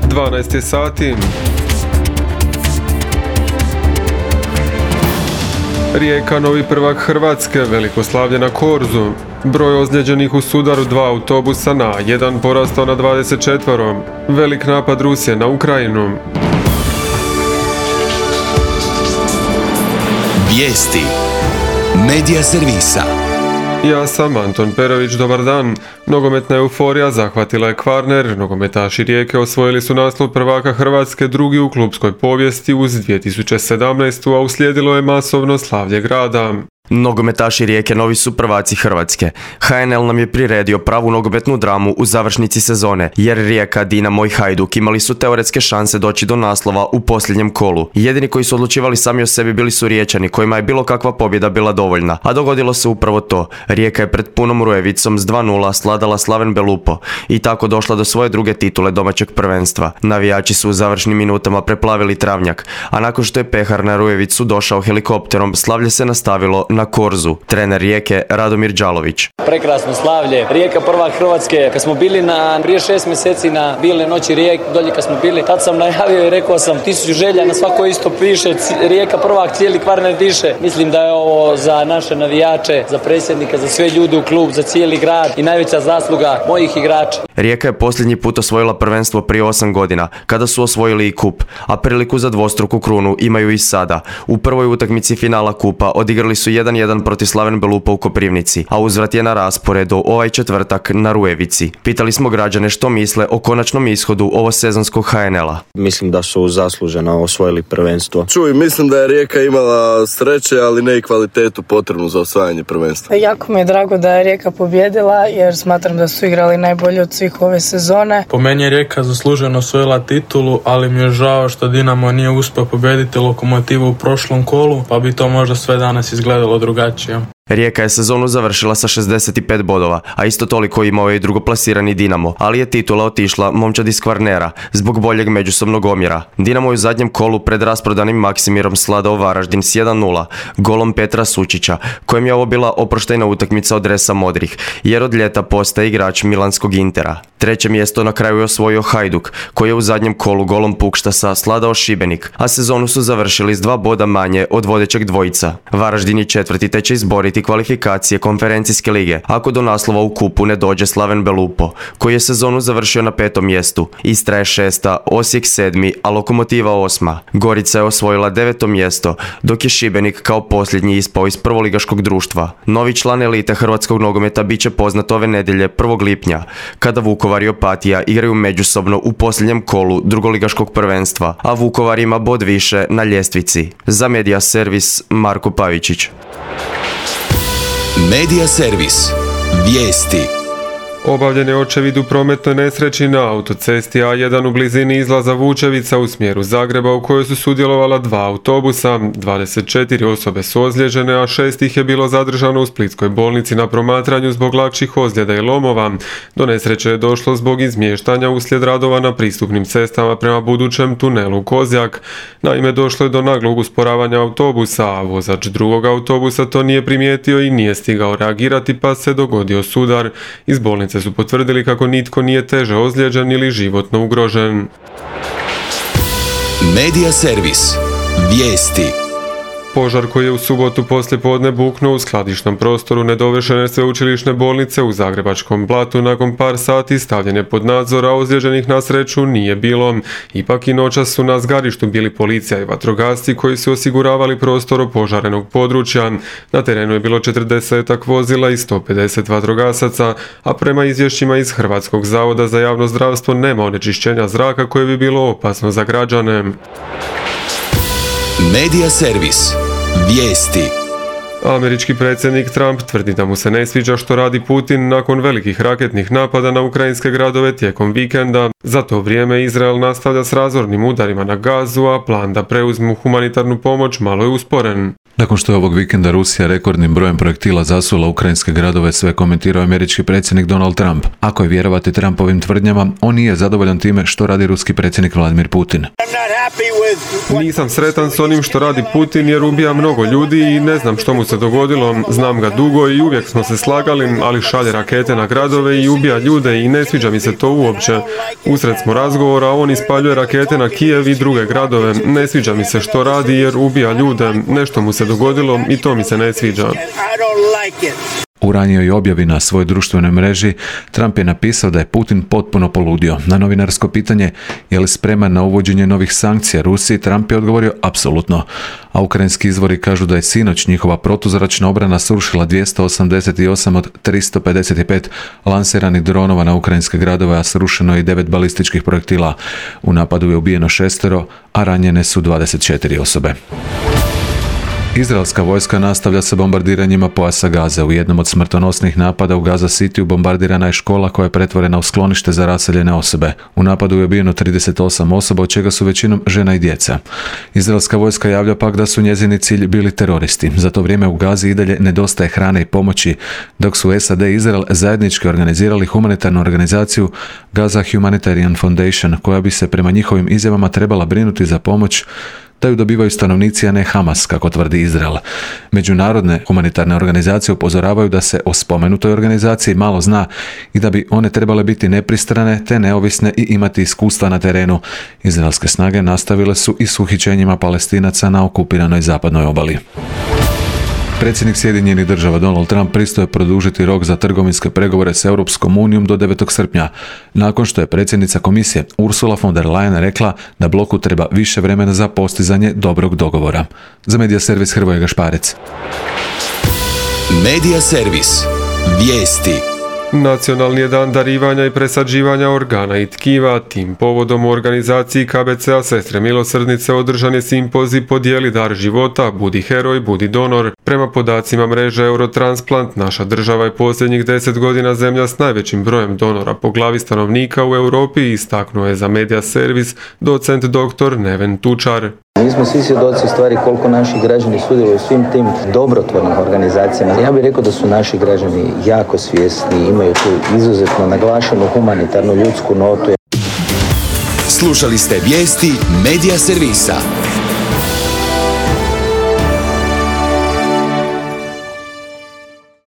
12 sati. Rijeka novi prvak Hrvatske, veliko slavlje na Korzu. Broj ozlijeđenih u sudaru 2 autobusa na A1 porastao na 24. Velik napad Rusije na Ukrajinu. Vijesti Medija servisa. Ja sam Anton Perović, dobar dan. Nogometna euforija zahvatila je Kvarner. Nogometaši Rijeke osvojili su naslov prvaka Hrvatske, drugi u klubskoj povijesti uz 2017. a uslijedilo je masovno slavlje grada. Nogometaši Rijeke novi su prvaci Hrvatske. HNL nam je priredio pravu nogometnu dramu u završnici sezone, jer Rijeka, Dinamo i Hajduk imali su teoretske šanse doći do naslova u posljednjem kolu. Jedini koji su odlučivali sami o sebi bili su Riječani, kojima je bilo kakva pobjeda bila dovoljna. A dogodilo se upravo to. Rijeka je pred punom Rujevicom s 2:0 sladala Slaven Belupo i tako došla do svoje druge titule domaćeg prvenstva. Navijači su u završnim minutama preplavili travnjak, a nakon što je pehar na Rujevicu došao helikopterom, slavlje se nastavilo na Korzu. Trener Rijeke Radomir Đalović. Prekrasno slavlje. Rijeka prvak Hrvatske. Kad smo bili prije 6 mjeseci na Bilne noći Rijeke, dolje kad smo bili, tad sam najavio i rekao sam 1000 želja, na svako isto piše, Rijeka prvak, cijeli Kvarner diše. Mislim da je ovo za naše navijače, za predsjednika, za sve ljude u klub, za cijeli grad i najveća zasluga mojih igrača. Rijeka je posljednji put osvojila prvenstvo prije 8 godina, kada su osvojili i kup, a priliku za dvostruku krunu imaju i sada. U prvoj utakmici finala kupa odigrali su 1:1 protiv Slaven Belupa u Koprivnici, a uzvrat je na rasporedu ovaj četvrtak na Rujevici. Pitali smo građane što misle o konačnom ishodu ovosezonskog HNL-a. Mislim da su zasluženo osvojili prvenstvo. Mislim da je Rijeka imala sreće, ali ne i kvalitetu potrebnu za osvajanje prvenstva. Jako mi je drago da je Rijeka pobjedila, jer smatram da su igrali najbolje od svih ove sezone. Po meni je Rijeka zasluženo osvojila titulu, ali mi je žao što Dinamo nije uspio pobijediti Lokomotivu u prošlom kolu, pa bi to možda sve danas izgledalo drugačije. Rijeka je sezonu završila sa 65 bodova, a isto toliko imao je i drugoplasirani Dinamo, ali je titula otišla momčadi iz Kvarnera zbog boljeg međusobnog omjera. Dinamo je u zadnjem kolu pred rasprodanim Maksimirom sladao Varaždin s 1:0 golom Petra Sučića, kojem je ovo bila oproštajna utakmica od resa modrih, jer od ljeta postaje igrač milanskog Intera. Treće mjesto na kraju je osvojio Hajduk, koji je u zadnjem kolu golom Pukštasa sladao Šibenik, a sezonu su završili s 2 boda manje od vodećeg dvojica. Varaždin je četvrti te će izboriti kvalifikacije konferencijske lige, ako do naslova u kupu ne dođe Slaven Belupo, koji je sezonu završio na 5. mjestu. Istra je 6., Osijek 7., a Lokomotiva 8. Gorica je osvojila 9. mjesto, dok je Šibenik kao posljednji ispao iz prvoligaškog društva. Novi član elite hrvatskog nogometa bit će poznat ove nedjelje 1. lipnja, kada Vukovar i Opatija igraju međusobno u posljednjem kolu drugoligaškog prvenstva, a Vukovar ima bod više na ljestvici. Za Medija servis Marko Pavičić. Medija servis. Vijesti. Obavljen je očevid u prometnoj nesreći na autocesti A1 u blizini izlaza Vučevica u smjeru Zagreba, u kojoj su sudjelovala 2 autobusa. 24 osobe su ozlijeđene, a 6 ih je bilo zadržano u Splitskoj bolnici na promatranju zbog lakših ozljeda i lomova. Do nesreće je došlo zbog izmještanja uslijed radova na pristupnim cestama prema budućem tunelu Kozjak. Naime, došlo je do naglog usporavanja autobusa, a vozač drugog autobusa to nije primijetio i nije stigao reagirati, pa se dogodio sudar. Iz bolnice su potvrdili kako nitko nije teže ozlijeđen ili životno ugrožen. Medija servis. Vijesti. Požar koji je u subotu poslijepodne buknuo u skladišnom prostoru nedovršene sveučilišne bolnice u Zagrebačkom Blatu nakon par sati stavljen je pod nadzor, a ozlijeđenih na sreću nije bilo. Ipak i noćas su na zgarištu bili policija i vatrogasci koji su osiguravali prostor opožarenog područja. Na terenu je bilo 40 vozila i 150 vatrogasaca, a prema izvješćima iz Hrvatskog zavoda za javno zdravstvo nema onečišćenja zraka koje bi bilo opasno za građane. Medija servis. Vijesti. Američki predsjednik Trump tvrdi da mu se ne sviđa što radi Putin nakon velikih raketnih napada na ukrajinske gradove tijekom vikenda. Za to vrijeme Izrael nastavlja s razornim udarima na Gazu, a plan da preuzmu humanitarnu pomoć malo je usporen. Nakon što je ovog vikenda Rusija rekordnim brojem projektila zasula ukrajinske gradove, sve komentirao američki predsjednik Donald Trump. Ako je vjerovati Trumpovim tvrdnjama, on nije zadovoljan time što radi ruski predsjednik Vladimir Putin. Nisam sretan s onim što radi Putin jer ubija mnogo ljudi i ne znam što mu se dogodilo, znam ga dugo i uvijek smo se slagali, ali šalje rakete na gradove i ubija ljude i ne sviđa mi se to uopće. Usred smo razgovora, on ispaljuje rakete na Kijev i druge gradove, ne sviđa mi se što radi jer ubija ljude, nešto mu se dogodilo i to mi se ne sviđa. U ranijoj objavi na svojoj društvenoj mreži Trump je napisao da je Putin potpuno poludio. Na novinarsko pitanje je li spreman na uvođenje novih sankcija Rusiji, Trump je odgovorio apsolutno. A ukrajinski izvori kažu da je sinoć njihova protuzračna obrana srušila 288 od 355 lansiranih dronova na ukrajinske gradove, a srušeno je i 9 balističkih projektila. U napadu je ubijeno 6, a ranjene su 24 osobe. Izraelska vojska nastavlja sa bombardiranjima pojasa Gaze. U jednom od smrtonosnih napada u Gaza Cityu bombardirana je škola koja je pretvorena u sklonište za raseljene osobe. U napadu je ubijeno 38 osoba, od čega su većinom žena i djeca. Izraelska vojska javlja pak da su njezini cilj bili teroristi. Za to vrijeme u Gazi i dalje nedostaje hrane i pomoći, dok su SAD i Izrael zajednički organizirali humanitarnu organizaciju Gaza Humanitarian Foundation, koja bi se prema njihovim izjavama trebala brinuti za pomoć da ju dobivaju stanovnici, a ne Hamas, kako tvrdi Izrael. Međunarodne humanitarne organizacije upozoravaju da se o spomenutoj organizaciji malo zna i da bi one trebale biti nepristrane te neovisne i imati iskustva na terenu. Izraelske snage nastavile su i s uhićenjima Palestinaca na okupiranoj zapadnoj obali. Predsjednik Sjedinjenih Država Donald Trump pristoje produžiti rok za trgovinske pregovore s Europskom unijom do 9. srpnja, nakon što je predsjednica komisije Ursula von der Leyen rekla da bloku treba više vremena za postizanje dobrog dogovora. Za Medija servis Hrvoje Gašparec. Medija servis. Vijesti. Nacionalni je dan darivanja i presađivanja organa i tkiva. Tim povodom u organizaciji KBC-a Sestre milosrdnice održan je simpozij Podijeli dar života, budi heroj, budi donor. Prema podacima mreže Eurotransplant, naša država je posljednjih 10 godina zemlja s najvećim brojem donora po glavi stanovnika u Europi, istaknuo je za Medija servis docent dr. Neven Tučar. Mi smo svi svjedoci stvari koliko naši građani sudjeluju u svim tim dobrotvornim organizacijama. Ja bih rekao da su naši građani jako svjesni, imaju tu izuzetno naglašenu humanitarnu ljudsku notu. Slušali ste vijesti Medija servisa.